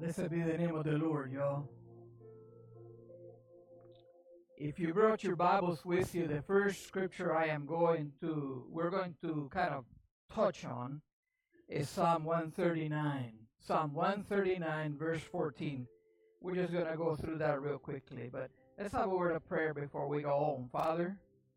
Blessed be the name of the Lord, y'all. If you brought your Bibles with you, the first scripture we're going to kind of touch on is Psalm 139. Psalm 139, verse 14. We're just going to go through that real quickly, but let's have a word of prayer before we go home. Father,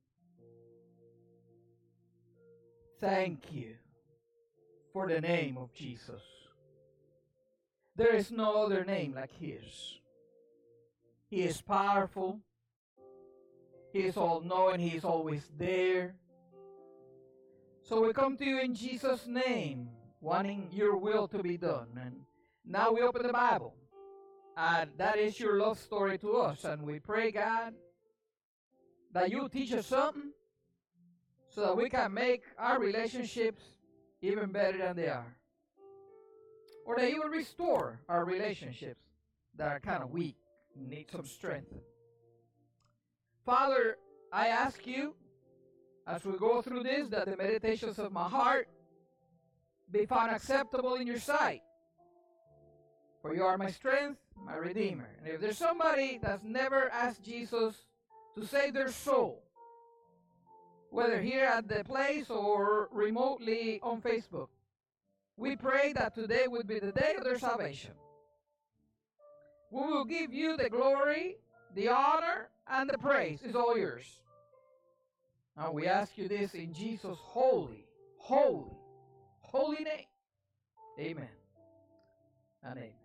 thank you for the name of Jesus. There is no other name like His. He is powerful. He is all-knowing. He is always there. So we come to you in Jesus' name, wanting your will to be done. And now we open the Bible. That is your love story to us. And we pray, God, that you teach us something so that we can make our relationships even better than they are. Or that you will restore our relationships that are kind of weak and need some strength. Father, I ask you, as we go through this, that the meditations of my heart be found acceptable in your sight. For you are my strength, my Redeemer. And if there's somebody that's never asked Jesus to save their soul, whether here at the place or remotely on Facebook, we pray that today would be the day of their salvation. We will give you the glory, the honor, and the praise. It's all yours. Now we ask you this in Jesus' holy, holy, holy name. Amen and amen.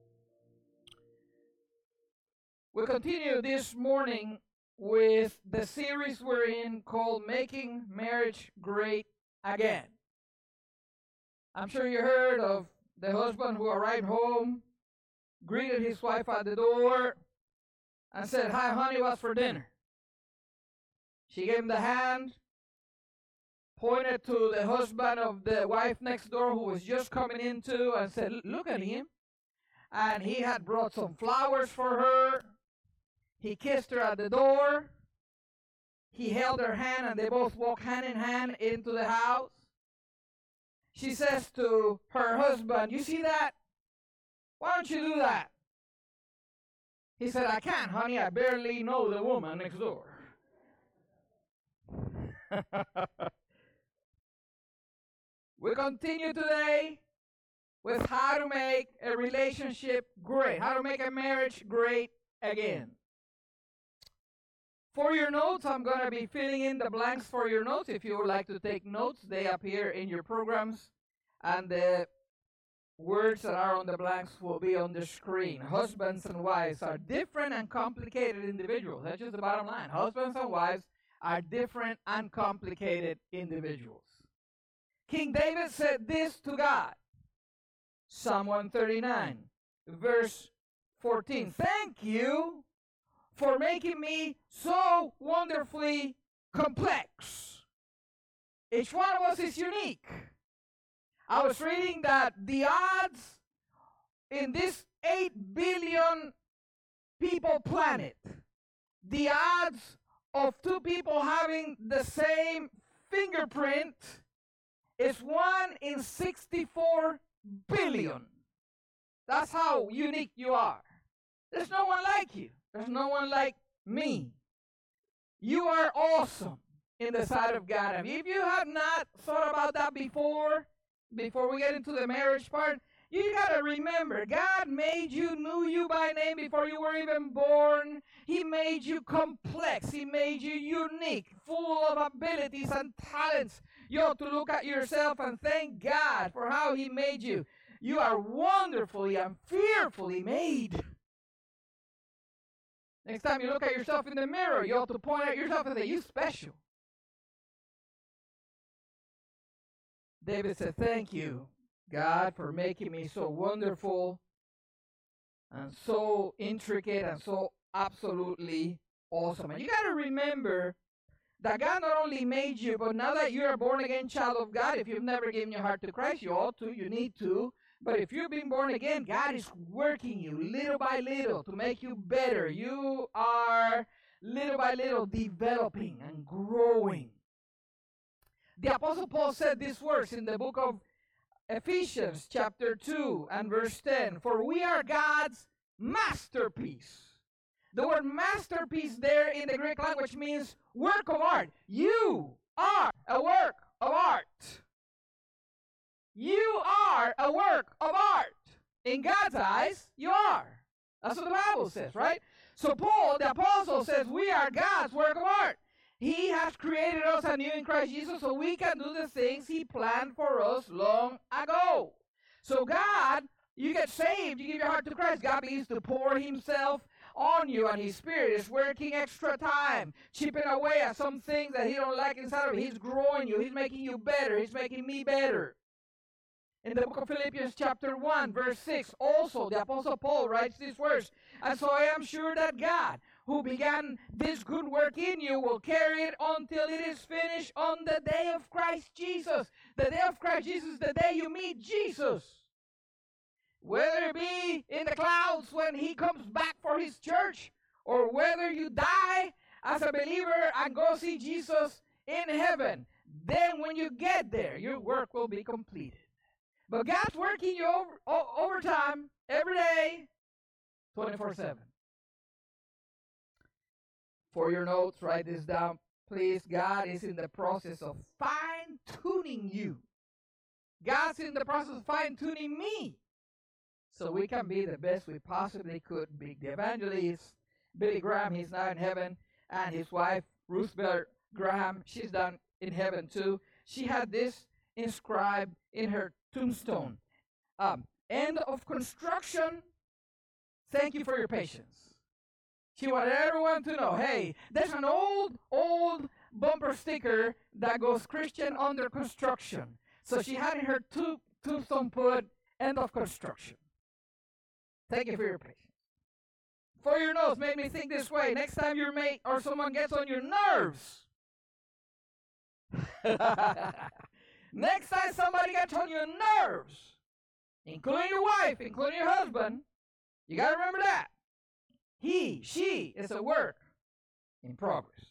We continue this morning with the series we're in called Making Marriage Great Again. I'm sure you heard of the husband who arrived home, greeted his wife at the door, and said, "Hi, honey, what's for dinner?" She gave him the hand, pointed to the husband of the wife next door who was just coming into, and said, "Look at him." And he had brought some flowers for her. He kissed her at the door. He held her hand, and they both walked hand in hand into the house. She says to her husband, "You see that? Why don't you do that?" He said, "I can't, honey. I barely know the woman next door." We continue today with how to make a relationship great, how to make a marriage great again. For your notes, I'm going to be filling in the blanks for your notes. If you would like to take notes, they appear in your programs, and the words that are on the blanks will be on the screen. Husbands and wives are different and complicated individuals. That's just the bottom line. Husbands and wives are different and complicated individuals. King David said this to God. Psalm 139, verse 14. "Thank you for making me so wonderfully complex." Each one of us is unique. I was reading that the odds in this 8 billion people planet, the odds of two people having the same fingerprint is 1 in 64 billion. That's how unique you are. There's no one like you. There's no one like me. You are awesome in the sight of God. And if you have not thought about that before we get into the marriage part, you got to remember, God made you, knew you by name before you were even born. He made you complex. He made you unique, full of abilities and talents. You ought to look at yourself and thank God for how He made you. You are wonderfully and fearfully made. Next time you look at yourself in the mirror, you ought to point at yourself and say, "You special." David said, "Thank you, God, for making me so wonderful and so intricate and so absolutely awesome." And you got to remember that God not only made you, but now that you're a born-again child of God, if you've never given your heart to Christ, you ought to, you need to. But if you've been born again, God is working you little by little to make you better. You are little by little developing and growing. The Apostle Paul said these words in the book of Ephesians chapter 2 and verse 10. For we are God's masterpiece. The word masterpiece there in the Greek language means work of art. You are a work of art. You are a work of art. In God's eyes, you are. That's what the Bible says, right? So Paul, the apostle, says we are God's work of art. He has created us anew in Christ Jesus so we can do the things he planned for us long ago. So God, you get saved, you give your heart to Christ. God begins to pour himself on you, and his spirit is working extra time, chipping away at some things that he don't like inside of you. He's growing you. He's making you better. He's making me better. In the book of Philippians chapter 1, verse 6, also the Apostle Paul writes these words, and so I am sure that God, who began this good work in you, will carry it until it is finished on the day of Christ Jesus. The day of Christ Jesus is the day you meet Jesus. Whether it be in the clouds when he comes back for his church, or whether you die as a believer and go see Jesus in heaven, then when you get there, your work will be completed. But God's working you overtime every day, 24/7. For your notes, write this down. Please, God is in the process of fine-tuning you. God's in the process of fine-tuning me so we can be the best we possibly could be. The evangelist, Billy Graham, he's now in heaven, and his wife, Ruth Bader Graham, she's down in heaven too. She had this inscribed in her tombstone. End of construction. Thank you for your patience. She wanted everyone to know, hey, there's an old bumper sticker that goes Christian under construction. So she had in her tombstone put end of construction. Thank you for your patience. For your notes, made me think this way. Next time your mate or someone gets on your nerves. Next time somebody gets on your nerves, including your wife, including your husband, you got to remember that. She is a work in progress.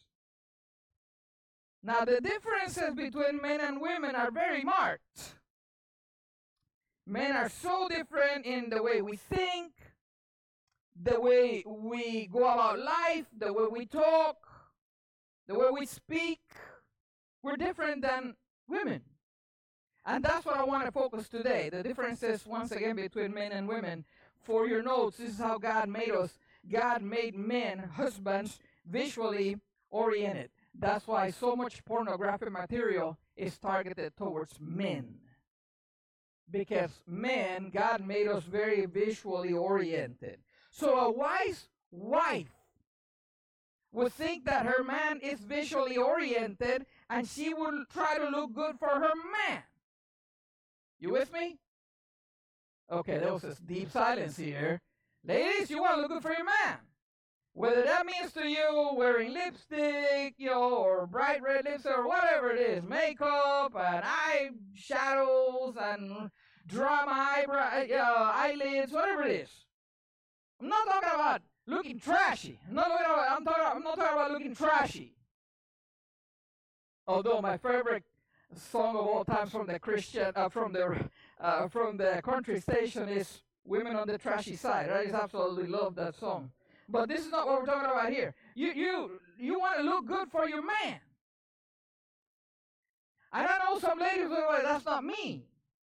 Now, the differences between men and women are very marked. Men are so different in the way we think, the way we go about life, the way we talk, the way we speak. We're different than women. And that's what I want to focus today. The differences, once again, between men and women. For your notes, this is how God made us. God made men, husbands, visually oriented. That's why so much pornographic material is targeted towards men. Because men, God made us very visually oriented. So a wise wife would think that her man is visually oriented and she will try to look good for her man. You with me? Okay, there was a deep silence here. Ladies, you want to look good for your man. Whether that means to you wearing lipstick, or bright red lipstick, or whatever it is, makeup and eye shadows and drama eyelids, whatever it is. I'm not talking about looking trashy. I'm not talking about looking trashy. Although my favorite song of all time from the country station is "Women on the Trashy Side." I just absolutely love that song. But this is not what we're talking about here. You want to look good for your man. And I know some ladies will say, that's not me.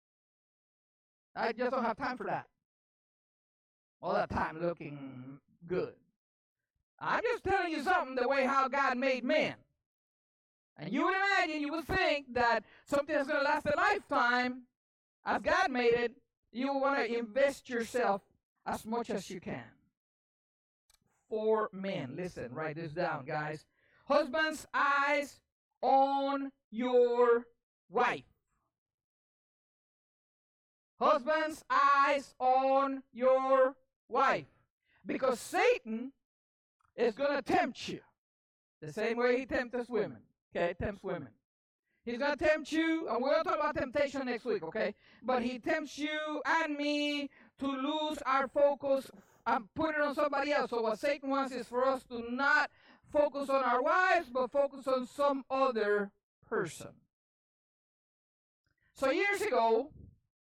I just don't have time for that. All that time looking good. I'm just telling you something the way how God made men. And you would imagine, you would think that something that's going to last a lifetime, as God made it, you want to invest yourself as much as you can. For men, listen, write this down, guys. Husbands, eyes on your wife. Husbands, eyes on your wife. Because Satan is going to tempt you the same way he tempts us women. Okay, tempts women. He's going to tempt you, and we're going to talk about temptation next week, okay? But he tempts you and me to lose our focus and put it on somebody else. So what Satan wants is for us to not focus on our wives, but focus on some other person. So years ago,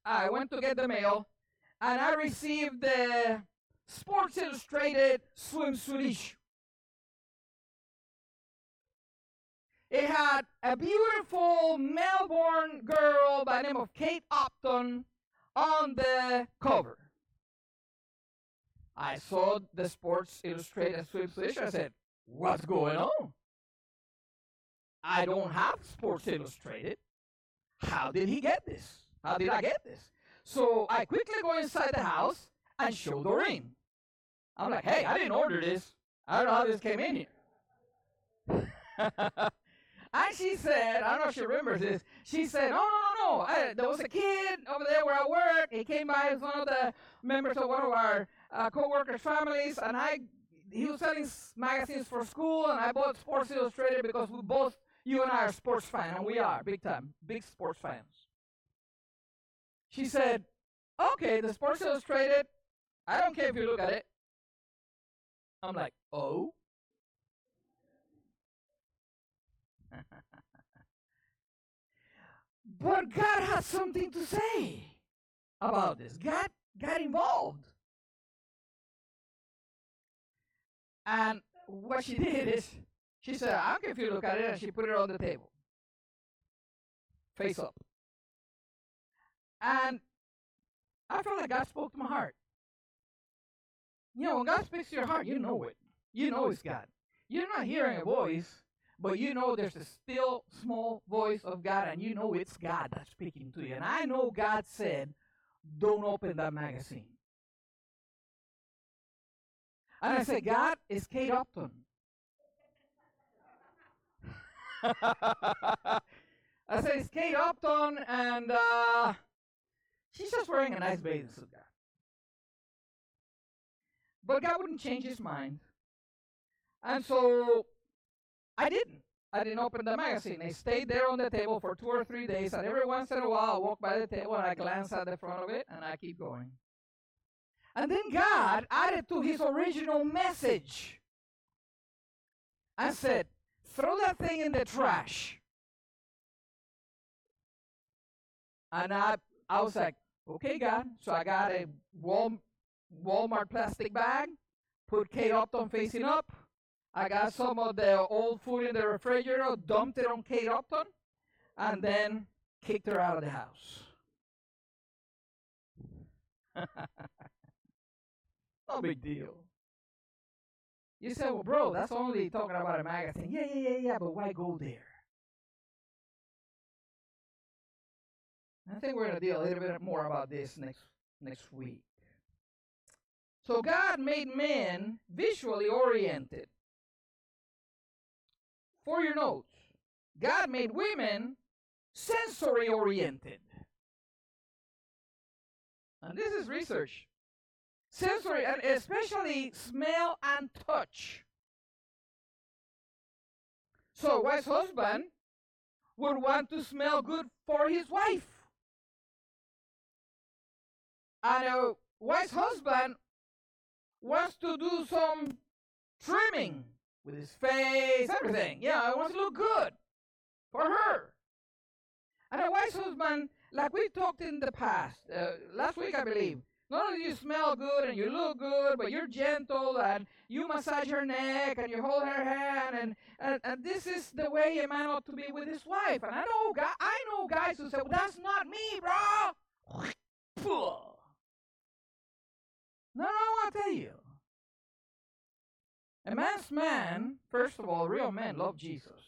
I went to get the mail, and I received the Sports Illustrated swimsuit issue. It had a beautiful Melbourne girl by the name of Kate Upton on the cover. I saw the Sports Illustrated swimsuit issue. I said, what's going on? I don't have Sports Illustrated. How did he get this? How did I get this? So I quickly go inside the house and show Doreen. I'm like, hey, I didn't order this. I don't know how this came in here. And she said, I don't know if she remembers this, she said, no. There was a kid over there where I work. He came by as one of the members of one of our co-workers' families, and he was selling magazines for school, and I bought Sports Illustrated because you and I are sports fans, and we are, big time, big sports fans. She said, okay, the Sports Illustrated, I don't care if you look at it. I'm like, oh? But God had something to say about this. God got involved. And what she did is, she said, I don't care if you look at it, and she put it on the table. Face up. And I felt like God spoke to my heart. You know, when God speaks to your heart, you know it. You know it's God. You're not hearing a voice, but you know there's a still small voice of God, and you know it's God that's speaking to you. And I know God said, don't open that magazine. And I said, God, it's Kate Upton. I said, it's Kate Upton, and she's just wearing a nice bathing suit, God. But God wouldn't change his mind. And so I didn't open the magazine. It stayed there on the table for 2 or 3 days, and every once in a while I walk by the table and I glance at the front of it, and I keep going. And then God added to his original message and said, throw that thing in the trash. And I was like, okay, God. So I got a Walmart plastic bag, put Kate Upton facing up. I got some of the old food in the refrigerator, dumped it on Kate Upton, and then kicked her out of the house. No big deal. You say, well, bro, that's only talking about a magazine. Yeah, but why go there? I think we're going to deal a little bit more about this next week. So God made men visually oriented. For your notes, God made women sensory oriented. And this is research. Sensory, and especially smell and touch. So a wife's husband would want to smell good for his wife. And a wife's husband wants to do some trimming with his face, everything. Yeah, it wants to look good for her. And a wife's husband, like we talked in the past, last week I believe, not only do you smell good and you look good, but you're gentle and you massage her neck and you hold her hand, and this is the way a man ought to be with his wife. And I know guys who say, well, that's not me, bro. No, I want to tell you. A man's man, first of all, real men love Jesus.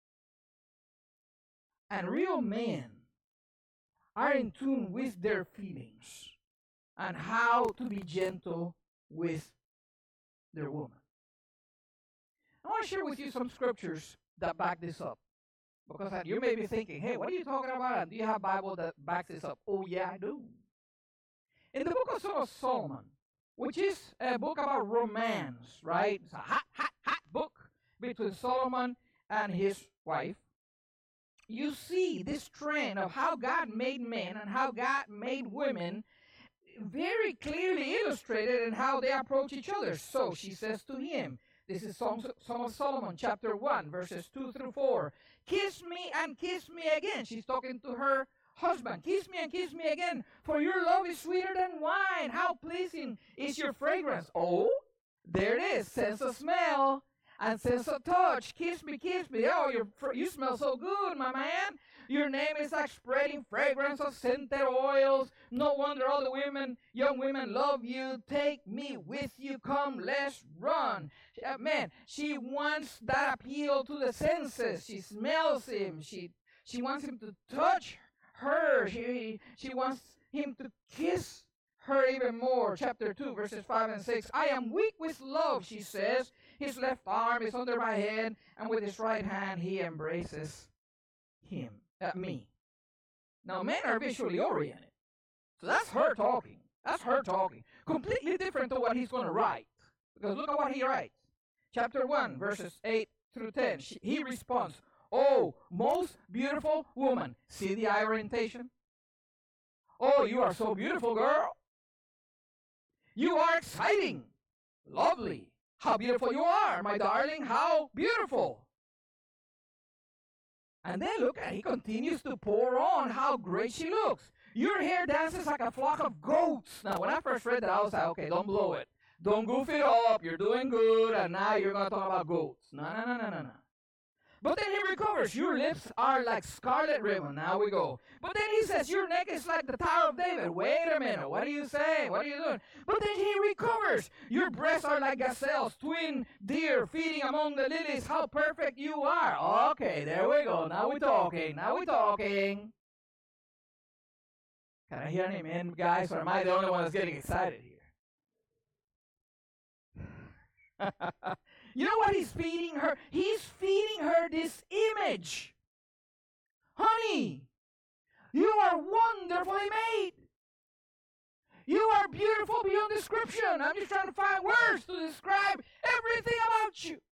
And real men are in tune with their feelings and how to be gentle with their woman. I want to share with you some scriptures that back this up. Because you may be thinking, hey, what are you talking about? And do you have a Bible that backs this up? Oh, yeah, I do. In the book of Song of Solomon, which is a book about romance, right? It's a hot book between Solomon and his wife. You see this trend of how God made men and how God made women very clearly illustrated in how they approach each other. So she says to him, this is Song of Solomon, chapter 1, verses 2 through 4. Kiss me and kiss me again. She's talking to her husband, kiss me and kiss me again, for your love is sweeter than wine. How pleasing is your fragrance. Oh, there it is, sense of smell and sense of touch. Kiss me, kiss me. Oh, you smell so good, my man. Your name is like spreading fragrance of scented oils. No wonder all the women, young women, love you. Take me with you. Come, let's run. Man, she wants that appeal to the senses. She smells him. She wants him to touch her. She wants him to kiss her even more. Chapter 2, verses 5 and 6. I am weak with love, she says. His left arm is under my head, and with his right hand he embraces me. Now, men are visually oriented. So that's her talking. That's her talking. Completely different to what he's going to write. Because look at what he writes. Chapter 1, verses 8 through 10. He responds, oh, most beautiful woman. See the eye orientation? Oh, you are so beautiful, girl. You are exciting. Lovely. How beautiful you are, my darling. How beautiful. And then look, he continues to pour on how great she looks. Your hair dances like a flock of goats. Now, when I first read that, I was like, okay, don't blow it. Don't goof it up. You're doing good, and now you're going to talk about goats. No. But then he recovers. Your lips are like scarlet ribbon. Now we go. But then he says, your neck is like the Tower of David. Wait a minute. What are you saying? What are you doing? But then he recovers. Your breasts are like gazelles, twin deer feeding among the lilies. How perfect you are. Okay, there we go. Now we're talking. Can I hear an amen, guys? Or am I the only one that's getting excited here? You know what he's feeding her? He's feeding her this image. Honey, you are wonderfully made. You are beautiful beyond description. I'm just trying to find words to describe everything about you.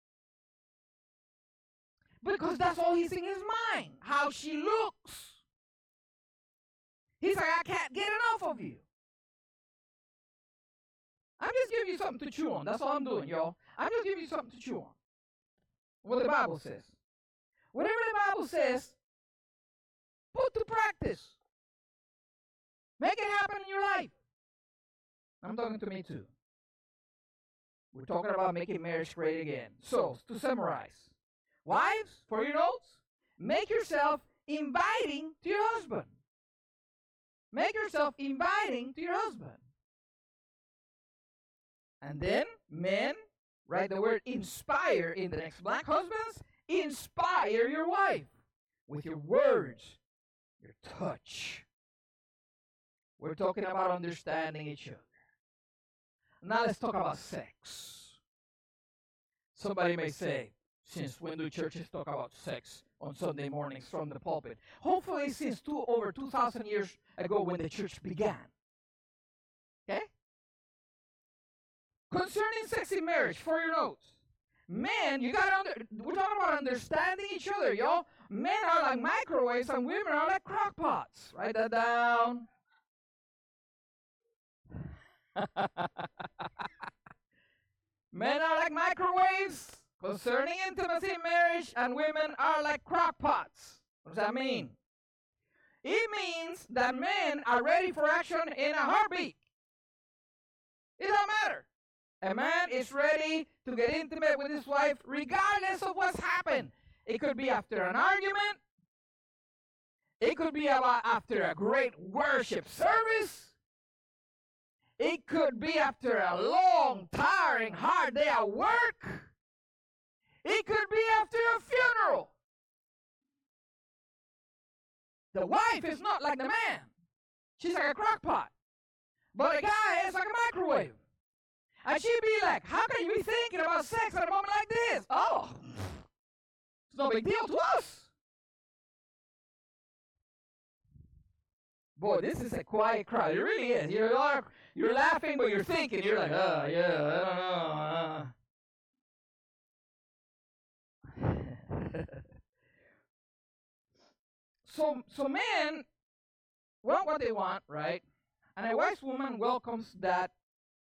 Because that's all he's in his mind, how she looks. He's like, I can't get enough of you. I'm just giving you something to chew on. That's all I'm doing, y'all. I'm just giving you something to chew on. What the Bible says. Whatever the Bible says, put to practice. Make it happen in your life. I'm talking to me too. We're talking about making marriage great again. So, to summarize, wives, for your notes, make yourself inviting to your husband. Make yourself inviting to your husband. And then, men, write the word inspire in the next blank. Husbands, inspire your wife with your words, your touch. We're talking about understanding each other. Now let's talk about sex. Somebody may say, since when do churches talk about sex on Sunday mornings from the pulpit? Hopefully since over 2,000 years ago when the church began. Okay? Concerning sex in marriage, for your notes. Men, we're talking about understanding each other, y'all. Men are like microwaves and women are like crock pots. Write that down. Men are like microwaves concerning intimacy in marriage, and women are like crock pots. What does that mean? It means that men are ready for action in a heartbeat. It doesn't matter. A man is ready to get intimate with his wife regardless of what's happened. It could be after an argument. It could be after a great worship service. It could be after a long, tiring, hard day at work. It could be after a funeral. The wife is not like the man. She's like a crock pot. But a guy is like a microwave. And she'd be like, how can you be thinking about sex at a moment like this? Oh, it's no big deal to us. Boy, this is a quiet crowd. It really is. You're laughing, but you're thinking. You're like, oh, yeah, I don't know. So men want what they want, right? And a wise woman welcomes that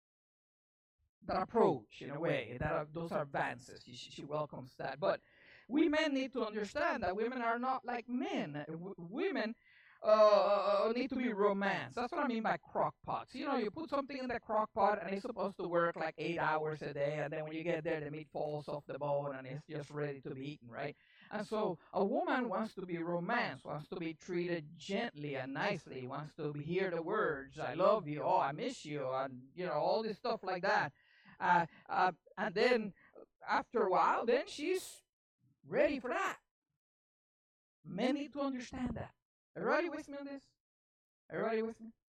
approach in a way. Those are advances. She welcomes that. But we men need to understand that women are not like men. Women need to be romance. That's what I mean by crock pots. You know, you put something in the crock pot and it's supposed to work like 8 hours a day, and then when you get there, the meat falls off the bone and it's just ready to be eaten, right? And so a woman wants to be romanced, wants to be treated gently and nicely, wants to hear the words, I love you, oh, I miss you, and, you know, all this stuff like that. And then after a while, then she's ready for that. Men need to understand that. Everybody with me on this? Everybody with me?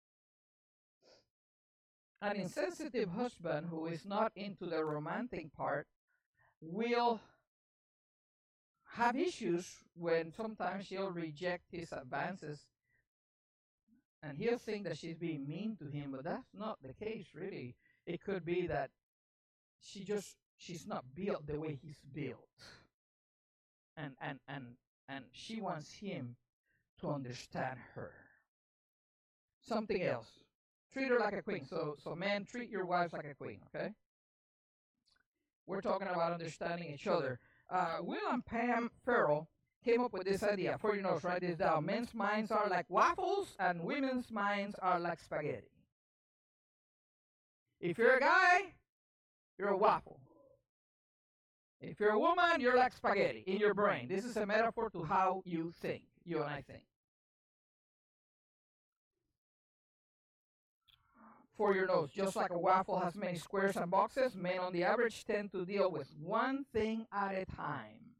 An insensitive husband who is not into the romantic part will have issues when sometimes she'll reject his advances and he'll think that she's being mean to him, but that's not the case, really. It could be that she's not built the way he's built. And she wants him to understand her. Something else. Treat her like a queen. So men, treat your wives like a queen, okay? We're talking about understanding each other. Will and Pam Farrell came up with this idea. For your notes, write this down. Men's minds are like waffles and women's minds are like spaghetti. If you're a guy, you're a waffle. If you're a woman, you're like spaghetti in your brain. This is a metaphor to how you think, you and I think. For your notes, just like a waffle has many squares and boxes, men on the average tend to deal with one thing at a time.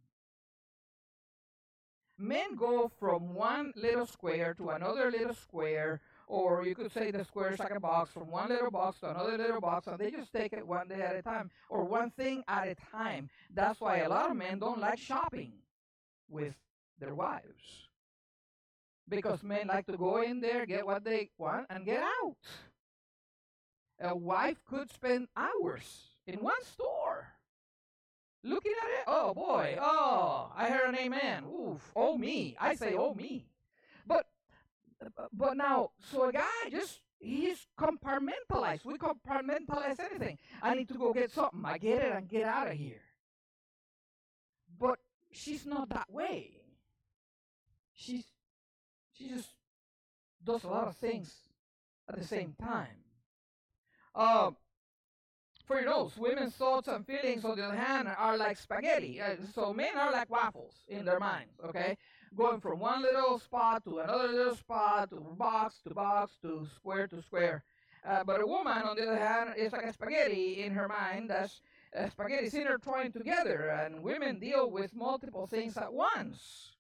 Men go from one little square to another little square, or you could say the square is like a box, from one little box to another little box, and they just take it one day at a time, or one thing at a time. That's why a lot of men don't like shopping with their wives. Because men like to go in there, get what they want, and get out. A wife could spend hours in one store looking at it. Oh, boy. Oh, I heard an amen. Oof. Oh, me. I say, oh, me. But now, so a guy he's compartmentalized. We compartmentalize anything. I need to go get something. I get it and get out of here. But she's not that way. She just does a lot of things at the same time. For your notes, women's thoughts and feelings, on the other hand, are like spaghetti. So men are like waffles in their minds, okay? Going from one little spot to another little spot, to box to box, to square. But a woman, on the other hand, is like a spaghetti in her mind. That's spaghetti's intertwined together, and women deal with multiple things at once.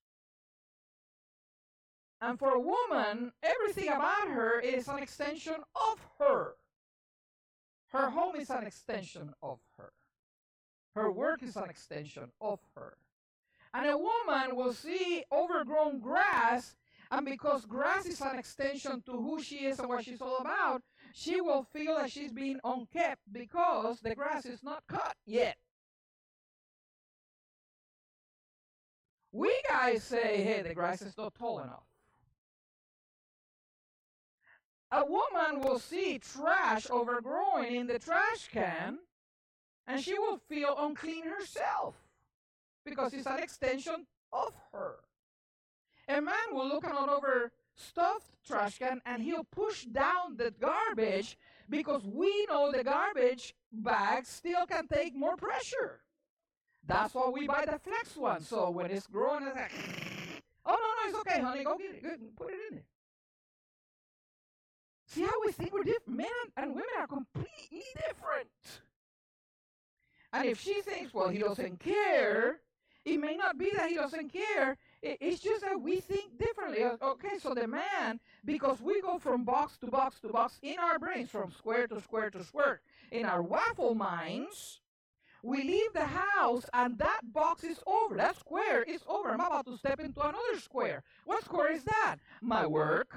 And for a woman, everything about her is an extension of her. Her home is an extension of her. Her work is an extension of her. And a woman will see overgrown grass, and because grass is an extension to who she is and what she's all about, she will feel that she's being unkept because the grass is not cut yet. We guys say, hey, the grass is not tall enough. A woman will see trash overgrowing in the trash can, and she will feel unclean herself because it's an extension of her. A man will look at an overstuffed trash can and he'll push down the garbage because we know the garbage bag still can take more pressure. That's why we buy the flex one. So when it's growing, it's like, oh, no, it's okay, honey, go get it. Good, put it in there. See how we think we're different? Men and women are completely different. And if she thinks, well, he doesn't care, it may not be that he doesn't care. It's just that we think differently. Okay, so the man, because we go from box to box to box in our brains, from square to square to square, in our waffle minds, we leave the house and that box is over. That square is over. I'm about to step into another square. What square is that? My work.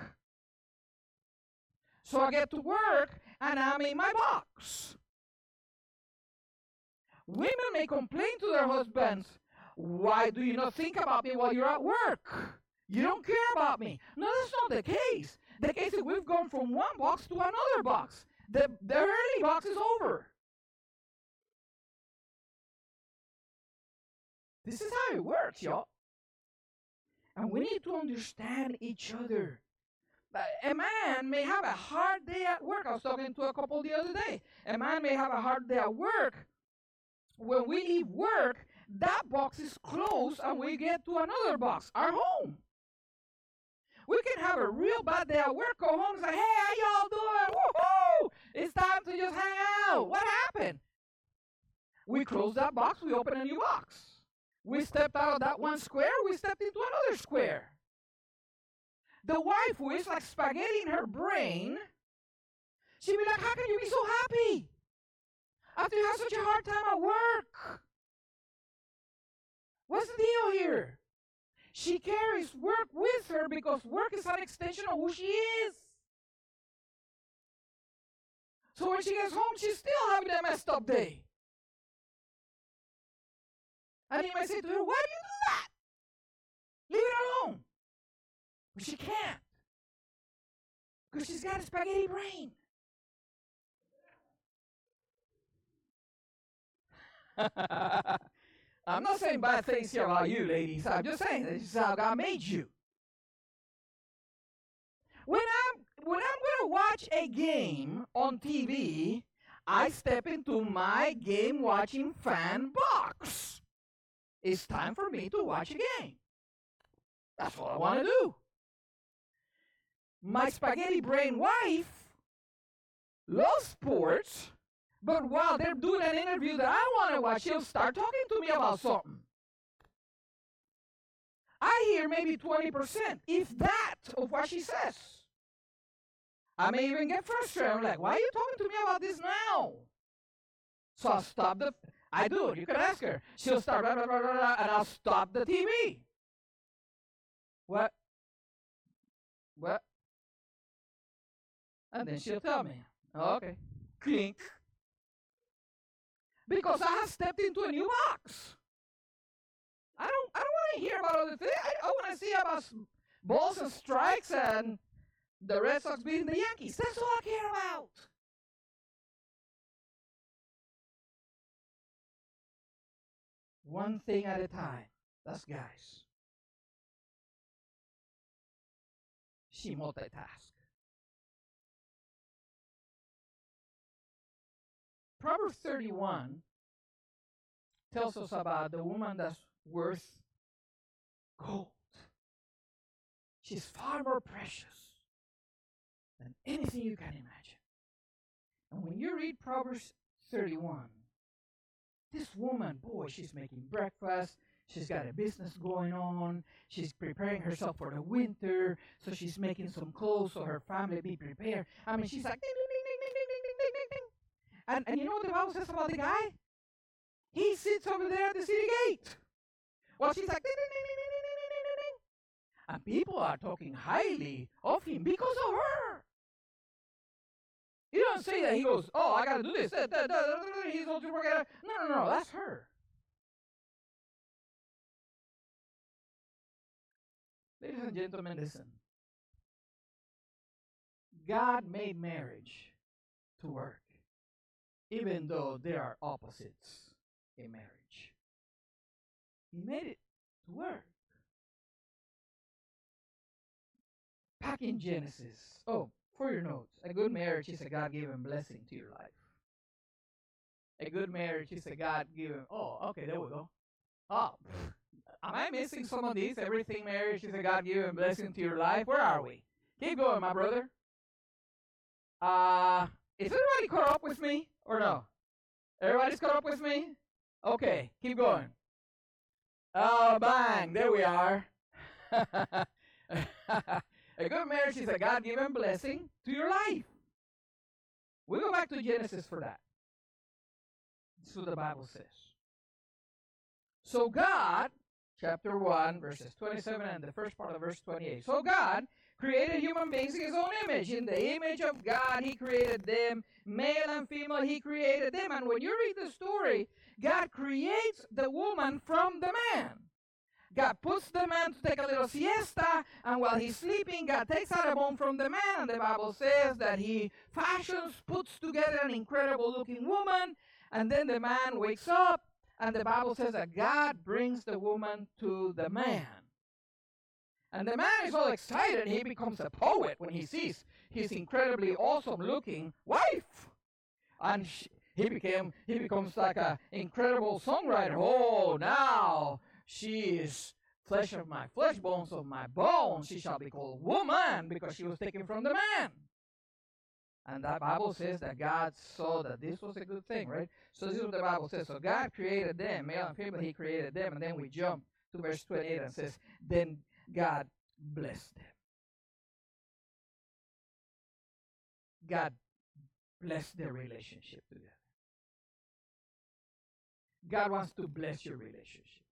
So I get to work and I'm in my box. Women may complain to their husbands, why do you not think about me while you're at work? You don't care about me. No, that's not the case. The case is we've gone from one box to another box. The early box is over. This is how it works, y'all. And we need to understand each other. A man may have a hard day at work. I was talking to a couple the other day. A man may have a hard day at work. When we leave work, that box is closed and we get to another box, our home. We can have a real bad day at work, go home and say, hey, how y'all doing? Woohoo! It's time to just hang out. What happened? We closed that box, we opened a new box. We stepped out of that one square, we stepped into another square. The wife who is like spaghetti in her brain, she'd be like, how can you be so happy after you have such a hard time at work? What's the deal here? She carries work with her because work is an extension of who she is. So when she gets home, she's still having a messed up day. And you might say to her, why do you do that? Leave it alone. But she can't. Because she's got a spaghetti brain. I'm not saying bad things here about you, ladies. I'm just saying this is how God made you. When I'm going to watch a game on TV, I step into my game watching fan box. It's time for me to watch a game. That's what I want to do. My spaghetti brain wife loves sports, but while they're doing an interview that I want to watch, she'll start talking to me about something. I hear maybe 20%, if that, of what she says. I may even get frustrated. I'm like, why are you talking to me about this now? So I'll stop I do it. You can ask her. She'll start, blah, blah, blah, blah, blah, and I'll stop the TV. What? What? And then she'll tell me, oh, okay, clink. Because I have stepped into a new box. I don't want to hear about other things. I want to see about balls and strikes and the Red Sox beating the Yankees. That's all I care about. One thing at a time. That's guys. She multitasks. Proverbs 31 tells us about the woman that's worth gold. She's far more precious than anything you can imagine. And when you read Proverbs 31, this woman, boy, she's making breakfast. She's got a business going on. She's preparing herself for the winter. So she's making some clothes so her family be prepared. I mean, she's like, ding, ding, ding, ding, ding, ding, ding, ding, ding. And you know what the Bible says about the guy? He sits over there at the city gate. Well, she's like, ding, ding, ding, ding, ding, ding, ding, ding, ding. And people are talking highly of him because of her. You don't say that he goes, oh, I got to do this. He's going to forget. No, that's her. Ladies and gentlemen, listen. God made marriage to work, even though there are opposites in marriage. He made it to work. Back in Genesis. Oh, for your notes, a good marriage is a God-given blessing to your life. A good marriage is a God-given. Oh, okay, there we go. Oh, am I missing some of these? Everything marriage is a God-given blessing to your life. Where are we? Keep going, my brother. Is everybody caught up with me or no? Everybody's caught up with me? Okay, keep going. Oh, bang, there we are. A good marriage is a God-given blessing to your life. We go back to Genesis for that. That's what the Bible says. So God, chapter 1, verses 27 and the first part of verse 28. So God created human beings in his own image. In the image of God, he created them. Male and female, he created them. And when you read the story, God creates the woman from the man. God puts the man to take a little siesta, and while he's sleeping, God takes out a bone from the man, and the Bible says that he fashions, puts together an incredible-looking woman, and then the man wakes up, and the Bible says that God brings the woman to the man. And the man is all excited. He becomes a poet when he sees his incredibly awesome looking wife. And he becomes like an incredible songwriter. Oh, now she is flesh of my flesh, bones of my bones. She shall be called woman because she was taken from the man. And that Bible says that God saw that this was a good thing, right? So this is what the Bible says. So God created them, male and female, he created them. And then we jump to verse 28 and says, then God blessed them. God blessed their relationship together. God wants to bless your relationship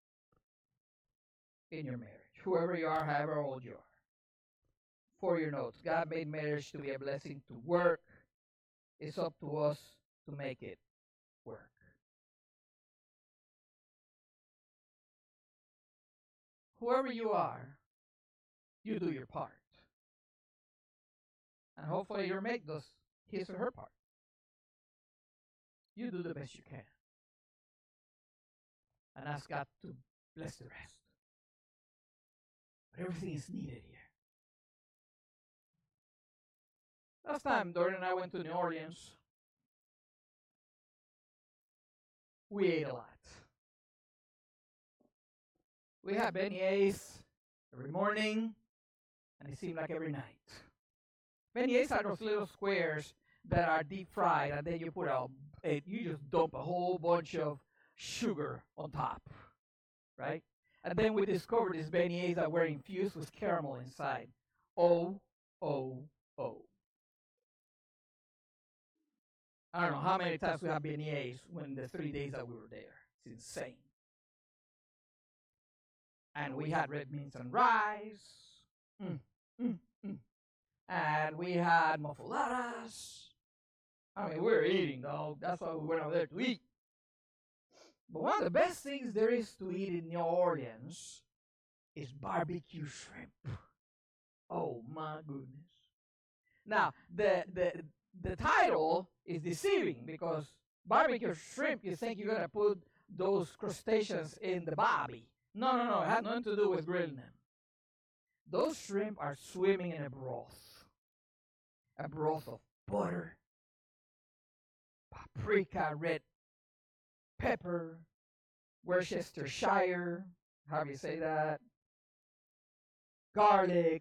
in your marriage. Whoever you are, however old you are. For your notes, God made marriage to be a blessing to work. It's up to us to make it work. Whoever you are, you do your part. And hopefully your mate does his or her part. You do the best you can. And ask God to bless the rest. But everything is needed here. Last time Dorian and I went to New Orleans, we ate a lot. We had beignets every morning, and it seemed like every night. Beignets are those little squares that are deep fried, and then you just dump a whole bunch of sugar on top, right? And then we discovered these beignets that were infused with caramel inside. Oh, oh, oh. I don't know how many times we had beignets when the 3 days that we were there. It's insane. And we had red beans and rice. And we had muffuladas. I mean, we were eating, dog. That's why we went over there to eat. But one of the best things there is to eat in New Orleans is barbecue shrimp. Oh, my goodness. Now, the title is deceiving because barbecue shrimp, you think you're going to put those crustaceans in the barbie. No. It had nothing to do with grilling them. Those shrimp are swimming in a broth of butter, paprika, red pepper, Worcestershire, how do you say that? Garlic,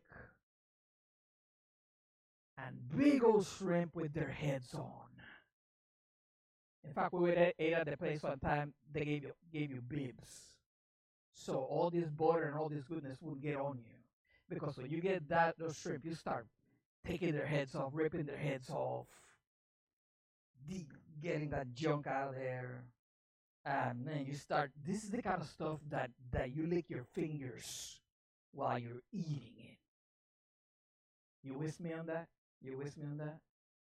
and big old shrimp with their heads on. In fact, we ate at the place one time, they gave you bibs. So all this butter and all this goodness will get on you. Because when you get those shrimp, you start taking their heads off, ripping their heads off, getting that junk out of there. And then you start, this is the kind of stuff that you lick your fingers while you're eating it. You with me on that? You with me on that?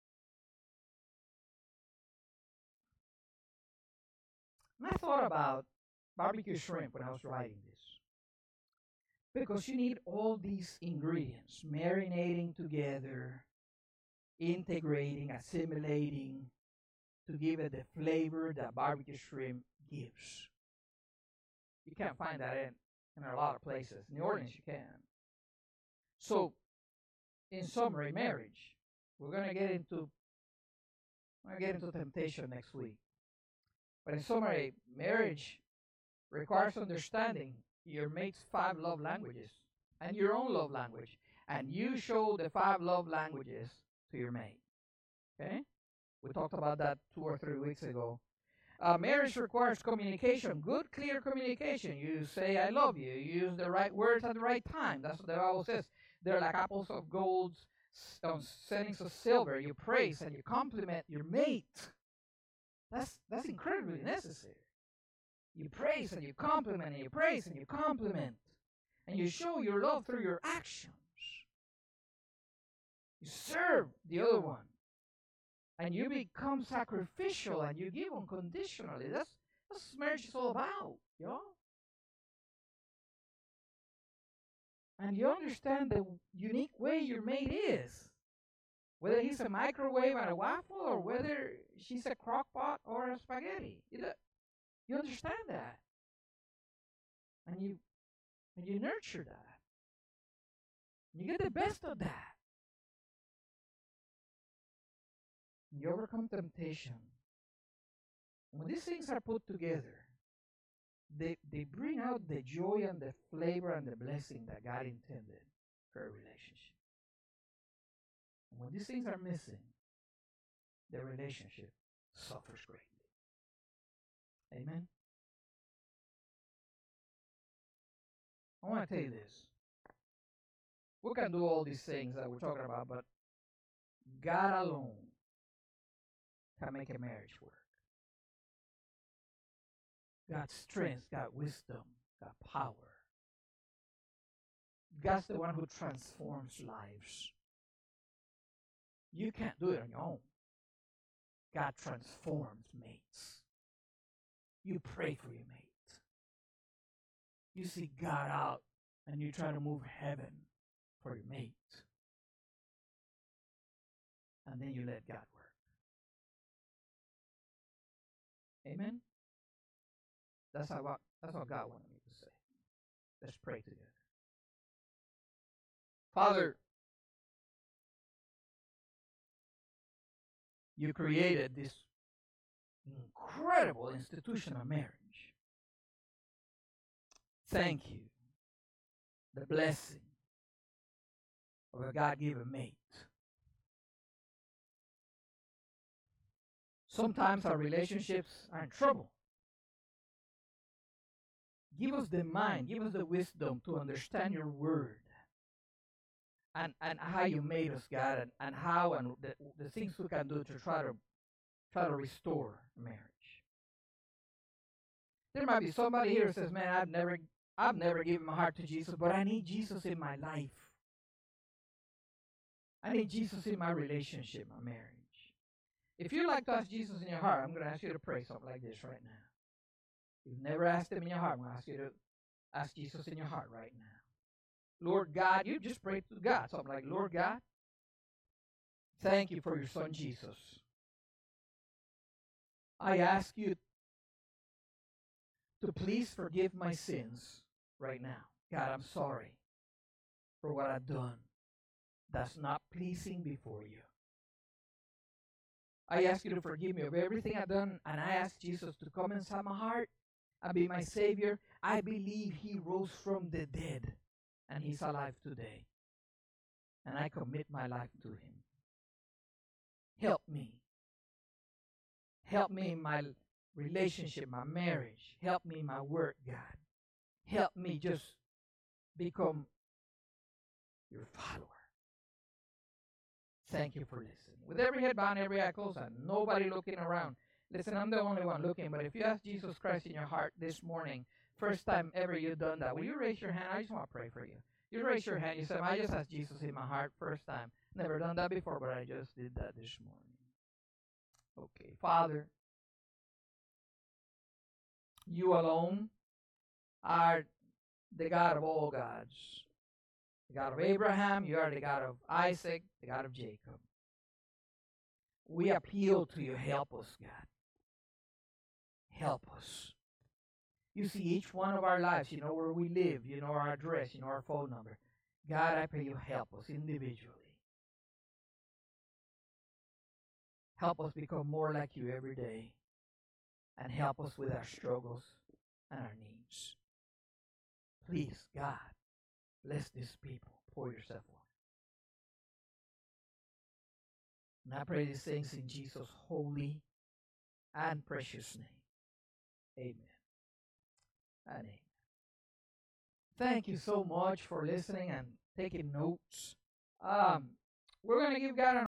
And I thought about barbecue shrimp when I was writing this. Because you need all these ingredients marinating together, integrating, assimilating to give it the flavor that barbecue shrimp gives. You can't find that in a lot of places. New Orleans, you can. So, in summary, marriage. We're gonna get into temptation next week. But in summary, marriage requires understanding your mate's 5 love languages and your own love language. And you show the 5 love languages to your mate. Okay? We talked about that 2 or 3 weeks ago. Marriage requires communication, good, clear communication. You say, I love you. You use the right words at the right time. That's what the Bible says. They're like apples of gold on settings of silver. You praise and you compliment your mate. That's incredibly necessary. You praise and you compliment and you praise and you compliment. And you show your love through your actions. You serve the other one. And you become sacrificial and you give unconditionally. That's what marriage is all about, y'all. And you understand the unique way your mate is. Whether he's a microwave and a waffle or whether she's a crock pot or a spaghetti. You understand that. And you nurture that. You get the best of that. You overcome temptation. When these things are put together, they bring out the joy and the flavor and the blessing that God intended for a relationship. And when these things are missing, the relationship suffers greatly. Amen. I want to tell you this. We can do all these things that we're talking about, but God alone can make a marriage work. God's strength, God's wisdom, God's power. God's the one who transforms lives. You can't do it on your own. God transforms mates. You pray for your mate. You seek God out and you try to move heaven for your mate. And then you let God work. Amen? That's what God wanted me to say. Let's pray together. Father, you created this incredible institution of marriage. Thank you. The blessing of a God-given mate. Sometimes our relationships are in trouble. Give us the mind, give us the wisdom to understand your word and how you made us, God, and how and the things we can do to try to restore marriage. There might be somebody here who says, man, I've never given my heart to Jesus, but I need Jesus in my life. I need Jesus in my relationship, my marriage. If you'd like to ask Jesus in your heart, I'm going to ask you to pray something like this right now. You've never asked him in your heart. I'm going to ask you to ask Jesus in your heart right now. Lord God, you just pray to God. Something like, Lord God, thank you for your son Jesus. I ask you to please forgive my sins right now. God, I'm sorry for what I've done that's not pleasing before you. I ask you to forgive me of everything I've done, and I ask Jesus to come inside my heart and be my Savior. I believe he rose from the dead, and he's alive today. And I commit my life to him. Help me. Help me in my relationship, my marriage. Help me in my work, God. Help me just become your follower. Thank you for listening. With every head bowed, every eye closed, and nobody looking around. Listen, I'm the only one looking, but if you ask Jesus Christ in your heart this morning, first time ever you've done that, will you raise your hand? I just want to pray for you. You raise your hand. You say, I just asked Jesus in my heart first time. Never done that before, but I just did that this morning. Okay, Father, you alone are the God of all gods. The God of Abraham, you are the God of Isaac, the God of Jacob. We appeal to you. Help us, God. Help us. You see each one of our lives. You know where we live. You know our address. You know our phone number. God, I pray you help us individually. Help us become more like you every day. And help us with our struggles and our needs. Please, God, bless these people. Pour yourself on. And I pray these things in Jesus' holy and precious name. Amen. And amen. Thank you so much for listening and taking notes. We're going to give God an